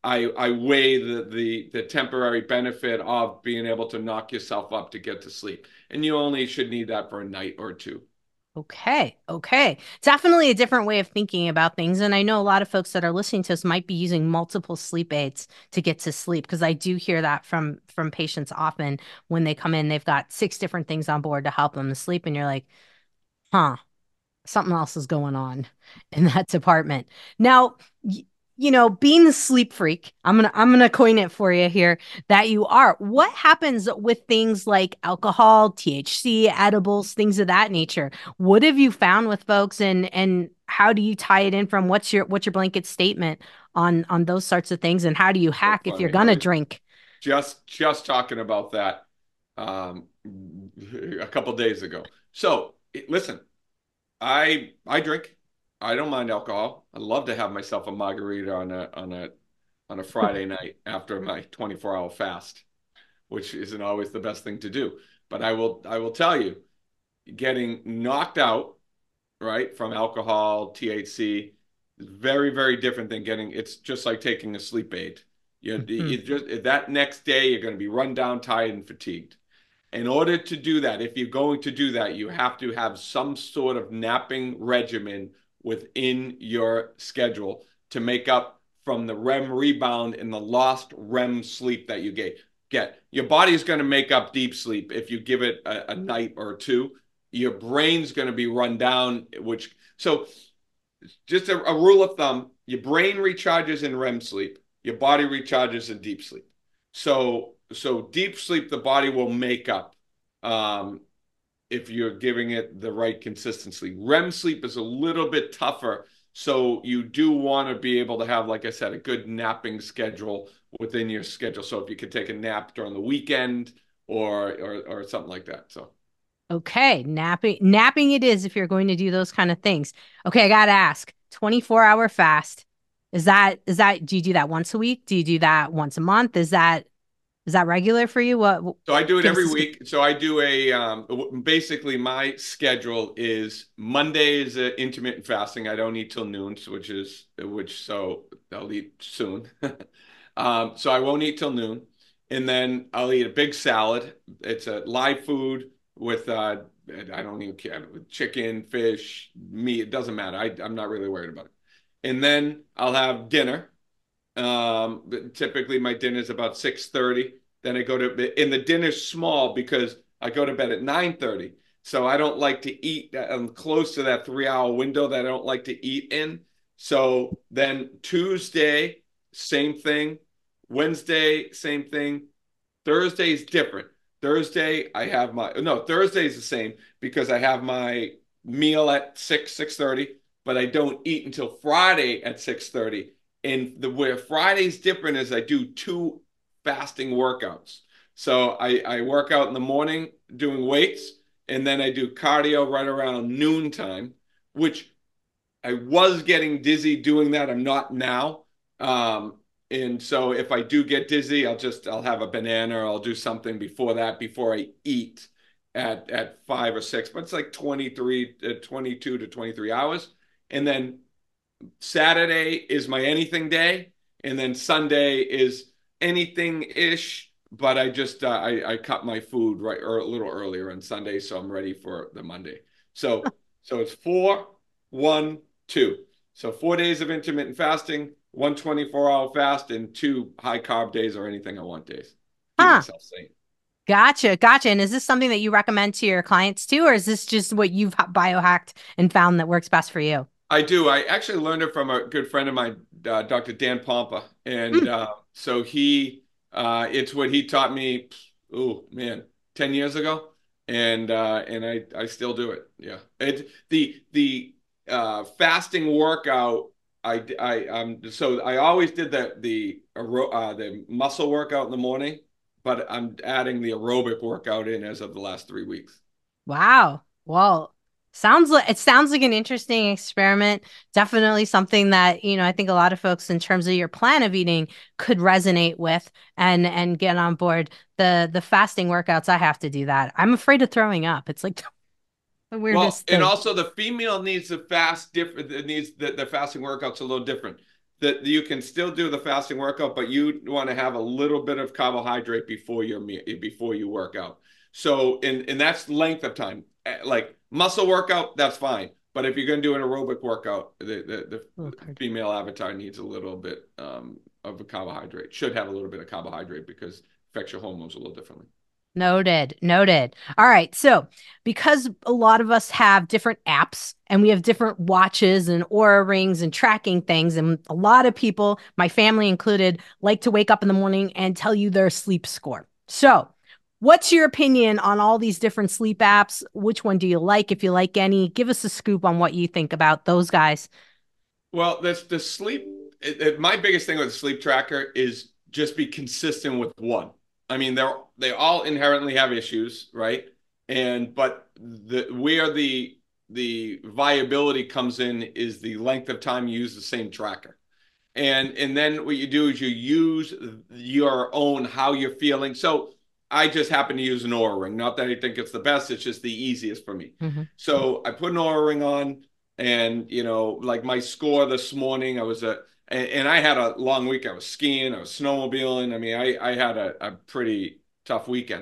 Speaker 2: I weigh the temporary benefit of being able to knock yourself up to get to sleep. And you only should need that for a night or two.
Speaker 3: Okay. Okay. Definitely a different way of thinking about things. And I know a lot of folks that are listening to us might be using multiple sleep aids to get to sleep because I do hear that from patients often when they come in, they've got 6 different things on board to help them to sleep. And you're like, huh, something else is going on in that department. Now, being the sleep freak, I'm gonna coin it for you here that you are. What happens with things like alcohol, THC, edibles, things of that nature? What have you found with folks and how do you tie it in from what's your blanket statement on those sorts of things and how do you
Speaker 2: So
Speaker 3: hack if you're
Speaker 2: funny. I
Speaker 3: gonna
Speaker 2: was
Speaker 3: drink?
Speaker 2: just talking about that um, a couple days ago. So listen, I drink. I don't mind alcohol. I love to have myself a margarita on a Friday night after my 24-hour fast, which isn't always the best thing to do. But I will tell you, getting knocked out, right, from alcohol, THC, is very, very different than it's just like taking a sleep aid. You
Speaker 3: Mhm.
Speaker 2: just that next day you're going to be run down, tired, and fatigued. In order to do that, if you're going to do that, you have to have some sort of napping regimen within your schedule to make up from the REM rebound and the lost REM sleep that you get. Your body is going to make up deep sleep if you give it a night or two. Your brain's going to be run down, so just a rule of thumb, your brain recharges in REM sleep, your body recharges in deep sleep. So deep sleep, the body will make up if you're giving it the right consistency. REM sleep is a little bit tougher, so you do want to be able to have, like I said, a good napping schedule within your schedule. So if you could take a nap during the weekend or something like that. So.
Speaker 3: Okay, napping it is if you're going to do those kind of things. Okay, I gotta ask, 24-hour fast. Is that do you do that once a week? Do you do that once a month? Is that regular for you?
Speaker 2: So I do it every week. So I do basically my schedule is Monday is intermittent fasting. I don't eat till noon, so I'll eat soon. So I won't eat till noon. And then I'll eat a big salad. It's a live food with I don't even care, with chicken, fish, meat. It doesn't matter. I'm not really worried about it. And then I'll have dinner. Typically my dinner is about 6:30. Then I and the dinner's small because I go to bed at 9:30. So I don't like to eat. I'm close to that 3-hour window that I don't like to eat in. So then Tuesday, same thing. Wednesday, same thing. Thursday is different. Thursday is the same because I have my meal at 6:30, but I don't eat until Friday at 6:30. And where Friday's different is I do 2 fasting workouts. So I work out in the morning doing weights, and then I do cardio right around noontime, which I was getting dizzy doing that. I'm not now. And so if I do get dizzy, I'll have a banana or I'll do something before I eat at 5 or 6, but it's like 22 to 23 hours. And then Saturday is my anything day. And then Sunday is anything-ish, but I cut my food a little earlier on Sunday, so I'm ready for the Monday. So it's 4, 1, 2. So 4 days of intermittent fasting, 1 24-hour fast, and 2 high carb days or anything I want days. Keep myself sane.
Speaker 3: Gotcha. And is this something that you recommend to your clients too, or is this just what you've biohacked and found that works best for you?
Speaker 2: I do. I actually learned it from a good friend of mine, Dr. Dan Pompa. And so it's what he taught me, 10 years ago. And I still do it. Yeah. The fasting workout, so I always did the muscle workout in the morning, but I'm adding the aerobic workout in as of the last 3 weeks.
Speaker 3: Wow. Well, it sounds like an interesting experiment. Definitely something that, I think a lot of folks in terms of your plan of eating could resonate with and get on board. The fasting workouts, I have to do that. I'm afraid of throwing up. It's like the weirdest thing.
Speaker 2: And also the female needs to fast different. It needs the fasting workouts a little different. That you can still do the fasting workout, but you want to have a little bit of carbohydrate before you work out. So, and that's length of time. Like muscle workout, that's fine. But if you're going to do an aerobic workout, the female avatar needs a little bit of a carbohydrate. Should have a little bit of carbohydrate because it affects your hormones a little differently.
Speaker 3: Noted. All right. So because a lot of us have different apps and we have different watches and Oura rings and tracking things, and a lot of people, my family included, like to wake up in the morning and tell you their sleep score. So what's your opinion on all these different sleep apps? Which one do you like? If you like any, give us a scoop on what you think about those guys.
Speaker 2: Well, the sleep, my biggest thing with the sleep tracker is just be consistent with one. I mean, they all inherently have issues, right? But where the viability comes in is the length of time you use the same tracker. And then what you do is you use your own how you're feeling. So I just happen to use an Oura ring. Not that I think it's the best, it's just the easiest for me. Mm-hmm. So I put an Oura ring on, and like my score this morning, and I had a long week. I was skiing, I was snowmobiling. I mean, I had a pretty tough weekend.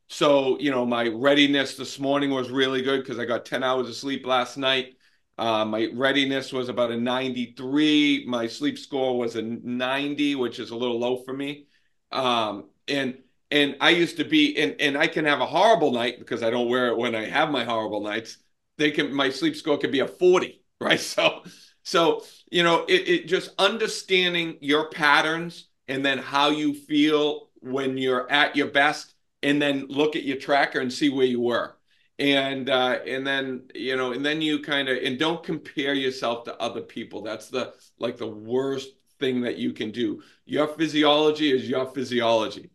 Speaker 2: So, my readiness this morning was really good because I got 10 hours of sleep last night. My readiness was about a 93. My sleep score was a 90, which is a little low for me. And I used to be, and I can have a horrible night because I don't wear it when I have my horrible nights. My sleep score could be a 40, right? So, it just understanding your patterns and then how you feel when you're at your best, and then look at your tracker and see where you were. And then you kind of, and don't compare yourself to other people. That's the worst thing that you can do. Your physiology is your physiology.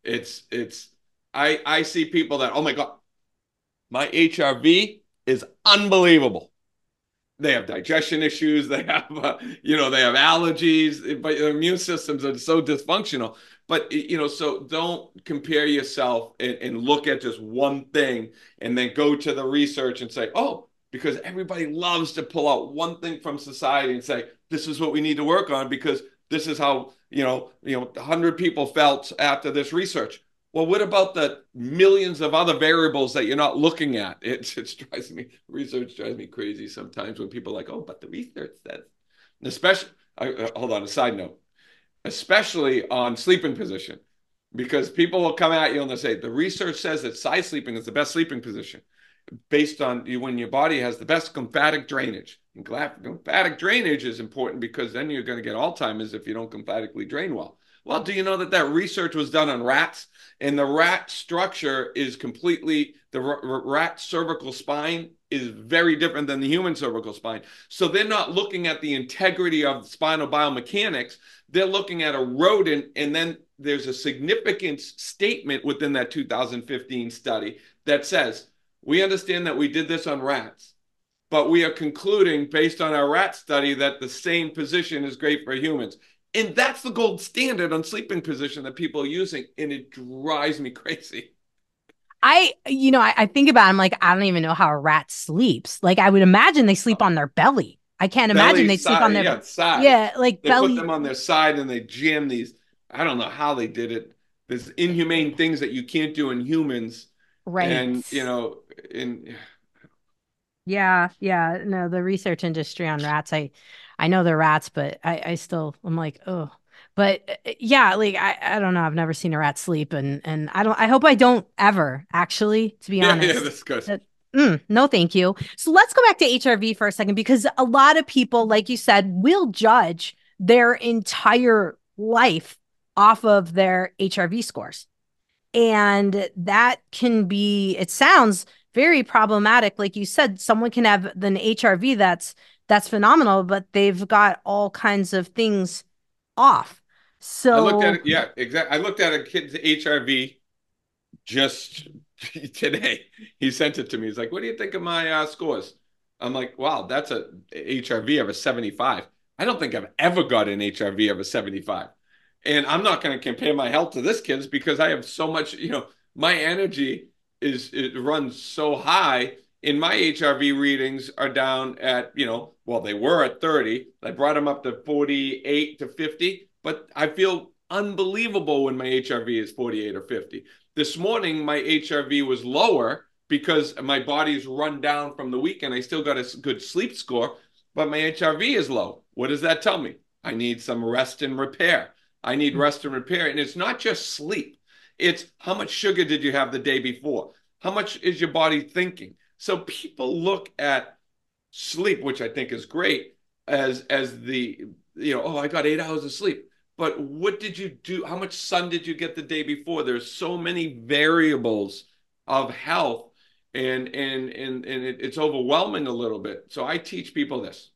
Speaker 2: I see people that, oh my God, my HRV is unbelievable. They have digestion issues. They have, they have allergies, but their immune systems are so dysfunctional. But, so don't compare yourself and look at just one thing and then go to the research and say, oh, because everybody loves to pull out one thing from society and say, this is what we need to work on because this is how, 100 people felt after this research. Well, what about the millions of other variables that you're not looking at? Research drives me crazy sometimes when people are like, oh, but the research says, and especially, hold on, a side note, especially on sleeping position, because people will come at you and they'll say, the research says that side sleeping is the best sleeping position based on when your body has the best lymphatic drainage. And lymphatic drainage is important because then you're going to get Alzheimer's if you don't lymphatically drain well. Well, do you know that research was done on rats? And the rat structure is the rat cervical spine is very different than the human cervical spine. So they're not looking at the integrity of spinal biomechanics. They're looking at a rodent, and then there's a significant statement within that 2015 study that says, we understand that we did this on rats, but we are concluding based on our rat study that the same position is great for humans. And that's the gold standard on sleeping position that people are using. And it drives me crazy.
Speaker 3: I think about it, I'm like, I don't even know how a rat sleeps. Like, I would imagine they sleep on their belly. I can't imagine they sleep on their
Speaker 2: side.
Speaker 3: Yeah, like
Speaker 2: they
Speaker 3: belly.
Speaker 2: Put them on their side and they jam these. I don't know how they did it. There's inhumane things that you can't do in humans.
Speaker 3: Right.
Speaker 2: And,
Speaker 3: Yeah. No, the research industry on rats, I know they're rats, but I'm like, oh. But yeah, like I don't know. I've never seen a rat sleep, and I hope I don't ever, actually, to be honest.
Speaker 2: Yeah, that's good.
Speaker 3: No, thank you. So let's go back to HRV for a second, because a lot of people, like you said, will judge their entire life off of their HRV scores. And that can be, it sounds very problematic. Like you said, someone can have an HRV that's phenomenal, but they've got all kinds of things off. So
Speaker 2: I looked at it. Yeah, exactly. I looked at a kid's HRV just today. He sent it to me. He's like, what do you think of my scores? I'm like, wow, that's a HRV of a 75. I don't think I've ever got an HRV of a 75. And I'm not going to compare my health to this kid's because I have so much, my energy it runs so high, and my HRV readings are down at, well, they were at 30. I brought them up to 48 to 50, but I feel unbelievable when my HRV is 48 or 50. This morning, my HRV was lower because my body's run down from the weekend. I still got a good sleep score, but my HRV is low. What does that tell me? I need some rest and repair. I need rest and repair. And it's not just sleep. It's how much sugar did you have the day before? How much is your body thinking? So people look at sleep, which I think is great, as the, oh, I got 8 hours of sleep. But what did you do? How much sun did you get the day before? There's so many variables of health, and it's overwhelming a little bit. So I teach people this.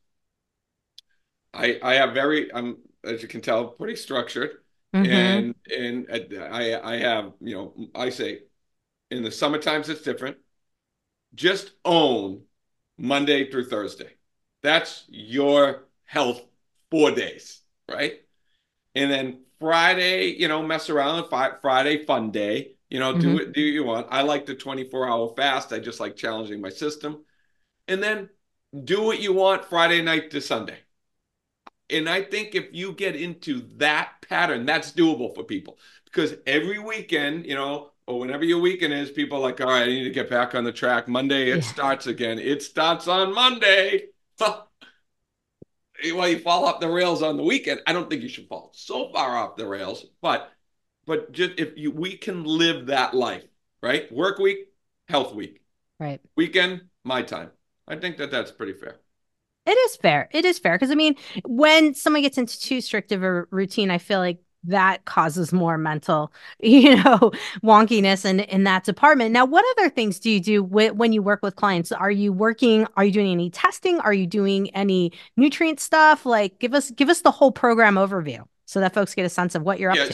Speaker 2: I have I'm, as you can tell, pretty structured.
Speaker 3: Mm-hmm.
Speaker 2: And I have, I say in the summer times it's different. Just own Monday through Thursday. That's your health 4 days, right? And then Friday, mess around. Friday, fun day. Do what you want. I like the 24-hour fast. I just like challenging my system. And then do what you want Friday night to Sunday. And I think if you get into that pattern, that's doable for people, because every weekend, or whenever your weekend is, people are like, all right, I need to get back on the track. Monday, it
Speaker 3: Yeah.
Speaker 2: starts again. It starts on Monday. Well, you fall off the rails on the weekend. I don't think you should fall so far off the rails, but just if you we can live that life, right? Work week, health week,
Speaker 3: Right.
Speaker 2: weekend, my time. I think that that's pretty fair.
Speaker 3: It is fair. It is fair. Because I mean, when someone gets into too strict of a routine, I feel like that causes more mental, wonkiness in that department. Now, what other things do you do when you work with clients? Are you doing any testing? Are you doing any nutrient stuff? Like give us the whole program overview so that folks get a sense of what you're up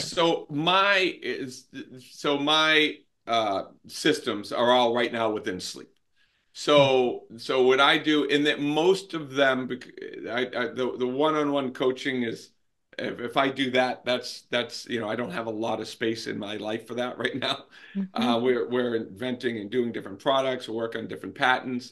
Speaker 2: Yeah,
Speaker 3: to.
Speaker 2: so my systems are all right now within sleep.
Speaker 3: Mm.
Speaker 2: So what I do, in that most of them, the one-on-one coaching is, if I do that, that's I don't have a lot of space in my life for that right now.
Speaker 3: Mhm.
Speaker 2: We're inventing and doing different products, we work on different patents.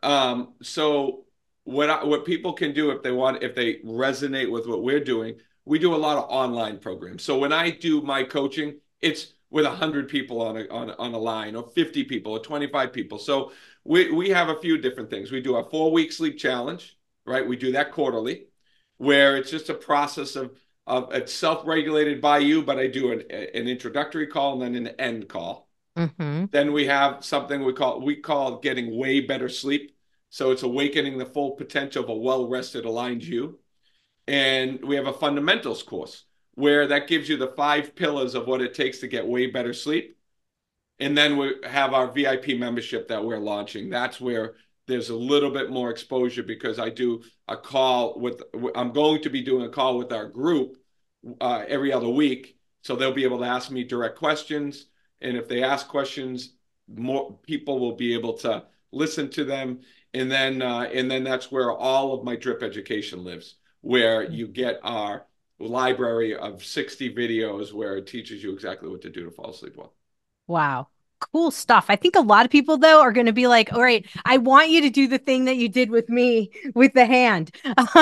Speaker 2: So what people can do if they want, if they resonate with what we're doing, we do a lot of online programs. So when I do my coaching, it's with 100 people on a line, or 50 people, or 25 people. So we have a few different things. We do a 4-week sleep challenge, right? We do that quarterly, where it's just a process of it's self-regulated by you, but I do an introductory call and then an end call.
Speaker 3: Mhm.
Speaker 2: Then we have something we call getting way better sleep. So it's awakening the full potential of a well-rested, aligned you. And we have a fundamentals course where that gives you the 5 pillars of what it takes to get way better sleep. And then we have our VIP membership that we're launching. That's where there's a little bit more exposure, because I do a call with, I'm going to be doing a call with our group every other week. So they'll be able to ask me direct questions. And if they ask questions, more people will be able to listen to them. And then that's where all of my drip education lives, where you get our library of 60 videos where it teaches you exactly what to do to fall asleep well.
Speaker 3: Wow. Cool stuff. I think a lot of people though are going to be like, all right, I want you to do the thing that you did with me with the hand,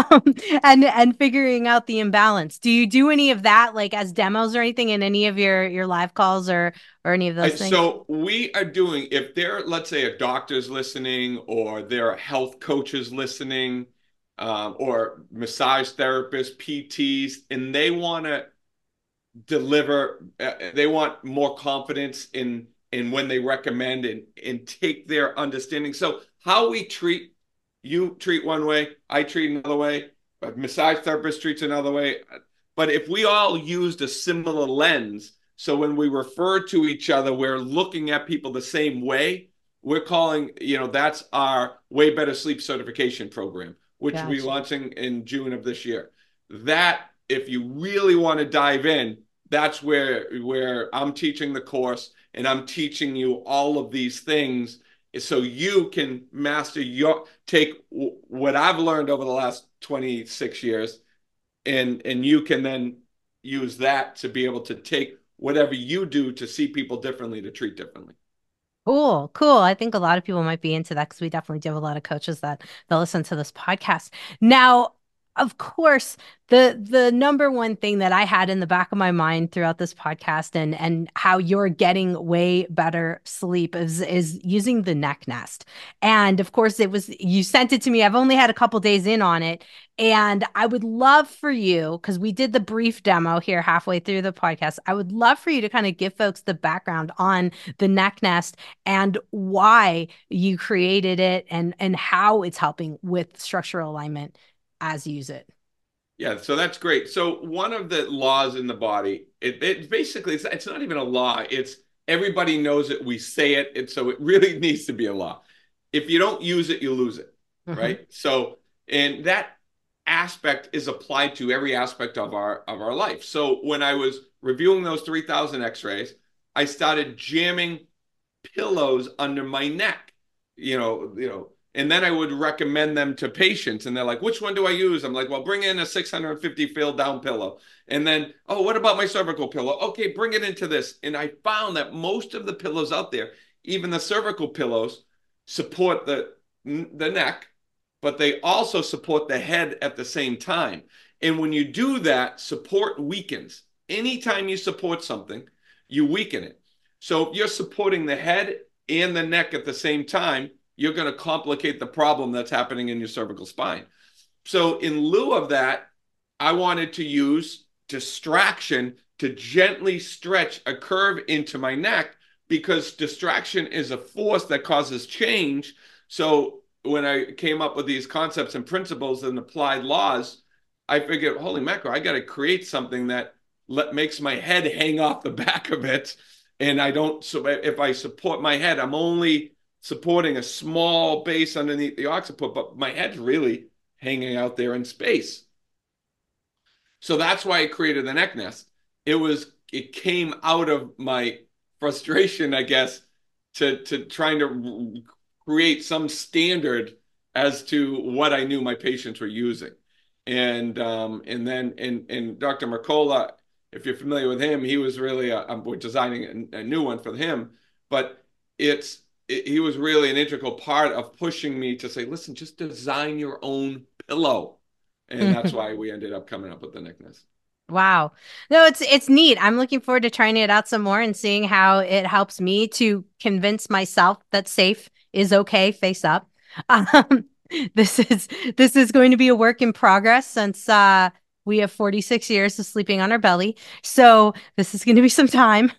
Speaker 3: and figuring out the imbalance. Do you do any of that like as demos or anything in any of your live calls or any of those things?
Speaker 2: So we are doing, if there, let's say, a doctor's listening, or there are health coaches listening, or massage therapists, PTs, and they want to deliver, they want more confidence in when they recommend and take their understanding. So how we treat, you treat one way, I treat another way, a massage therapist treats another way. But if we all used a similar lens, so when we refer to each other, we're looking at people the same way. We're calling, that's our Way Better Sleep certification program, which will be
Speaker 3: Gotcha.
Speaker 2: launching in June of this year. That, if you really want to dive in, that's where I'm teaching the course, and I'm teaching you all of these things so you can master take what I've learned over the last 26 years, and you can then use that to be able to take whatever you do to see people differently, to treat differently.
Speaker 3: Cool, cool. I think a lot of people might be into that because we definitely do have a lot of coaches that listen to this podcast. Now, of course, the number one thing that I had in the back of my mind throughout this podcast and how you're getting way better sleep is using the neck nest. And of course, you sent it to me. I've only had a couple days in on it. And I would love for you, because we did the brief demo here halfway through the podcast. I would love for you to kind of give folks the background on the neck nest and why you created it and how it's helping with structural alignment as you use it.
Speaker 2: Yeah, so that's great. So one of the laws in the body, it basically, it's not even a law. It's everybody knows it. We say it. And so it really needs to be a law. If you don't use it, you lose it,
Speaker 3: Mhm.
Speaker 2: right? So, and that aspect is applied to every aspect of our life. So when I was reviewing those 3,000 x-rays, I started jamming pillows under my neck, and then I would recommend them to patients, and they're like, which one do I use? I'm like, well, bring in a 650 fill down pillow. And then, oh, what about my cervical pillow? Okay, bring it into this. And I found that most of the pillows out there, even the cervical pillows, support the neck, but they also support the head at the same time. And when you do that, support weakens. Anytime you support something, you weaken it. So if you're supporting the head and the neck at the same time, you're going to complicate the problem that's happening in your cervical spine. So in lieu of that, I wanted to use distraction to gently stretch a curve into my neck, because distraction is a force that causes change. So when I came up with these concepts and principles and applied laws, I figured, holy mackerel, I got to create something that makes my head hang off the back of it. And I don't, so if I support my head, I'm only supporting a small base underneath the occiput, but my head's really hanging out there in space. So that's why I created the neck nest. It came out of my frustration, I guess, to trying to create some standard as to what I knew my patients were using. And then Dr. Mercola, if you're familiar with him, he was really we're designing a new one for him, but he was really an integral part of pushing me to say, listen, just design your own pillow. And that's why we ended up coming up with the neck nest.
Speaker 3: Wow. No, it's neat. I'm looking forward to trying it out some more and seeing how it helps me to convince myself that safe is okay face up. This is going to be a work in progress since we have 46 years of sleeping on our belly. So this is going to be some time.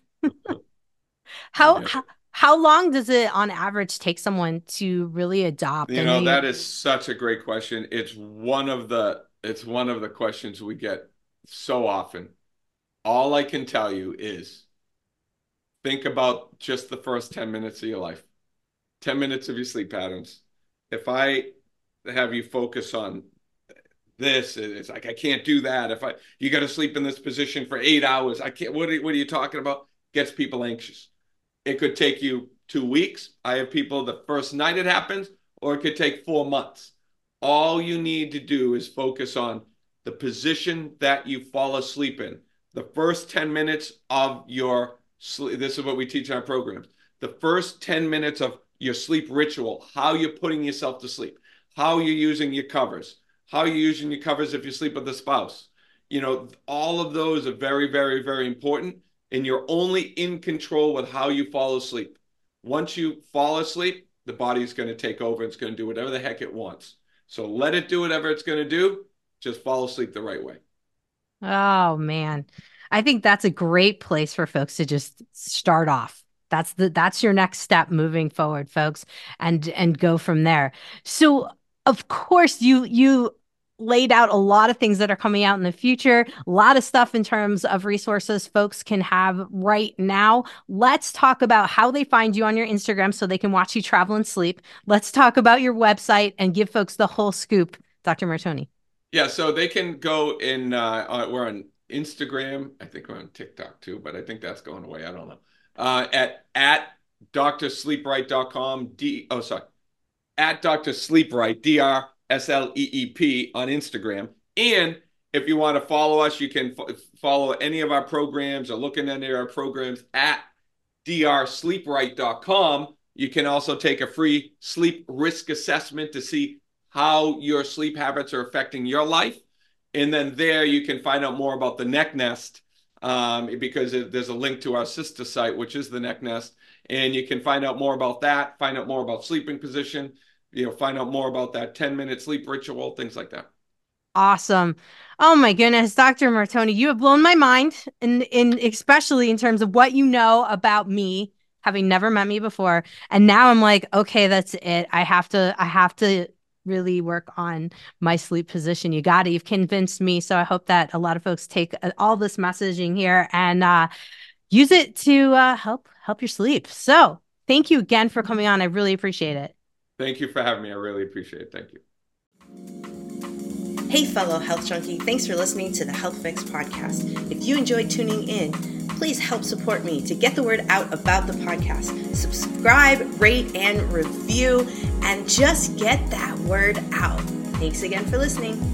Speaker 3: How long does it on average take someone to really adopt?
Speaker 2: That is such a great question. It's one of the questions we get so often. All I can tell you is think about just the first 10 minutes of your life, 10 minutes of your sleep patterns. If I have you focus on this, it's like, I can't do that. You got to sleep in this position for 8 hours. I can't, what are you talking about? Gets people anxious. It could take you 2 weeks. I have people the first night it happens, or it could take 4 months. All you need to do is focus on the position that you fall asleep in. The first 10 minutes of your sleep, this is what we teach in our programs. The first 10 minutes of your sleep ritual, how you're putting yourself to sleep, how you're using your covers, how you're using your covers if you sleep with a spouse. All of those are very, very, very important. And you're only in control with how you fall asleep. Once you fall asleep, the body's going to take over. It's going to do whatever the heck it wants. So let it do whatever it's going to do. Just fall asleep the right way.
Speaker 3: Oh, man. I think that's a great place for folks to just start off. That's your next step moving forward, folks, and go from there. So, of course, you laid out a lot of things that are coming out in the future, a lot of stuff in terms of resources folks can have right now. Let's talk about how they find you on your Instagram so they can watch you travel and sleep. Let's talk about your website and give folks the whole scoop, Dr. Martone.
Speaker 2: Yeah, so they can go in, we're on Instagram. I think we're on TikTok too, but I think that's going away. I don't know. At drsleepright.com, at drsleepright, DRSLEEP on Instagram. And if you want to follow us, you can follow any of our programs or look at any of our programs at drsleepright.com. You can also take a free sleep risk assessment to see how your sleep habits are affecting your life. And then there you can find out more about the neck nest, because there's a link to our sister site, which is the neck nest. And you can find out more about that, find out more about sleeping position, find out more about that 10-minute sleep ritual, things like that.
Speaker 3: Awesome. Oh my goodness, Dr. Martone, you have blown my mind, in especially in terms of what you know about me, having never met me before. And now I'm like, okay, that's it. I have to really work on my sleep position. You've convinced me. So I hope that a lot of folks take all this messaging here and use it to help your sleep. So thank you again for coming on. I really appreciate it.
Speaker 2: Thank you for having me. I really appreciate it. Thank you.
Speaker 1: Hey, fellow health junkie. Thanks for listening to the Health Fix podcast. If you enjoyed tuning in, please help support me to get the word out about the podcast. Subscribe, rate, and review, and just get that word out. Thanks again for listening.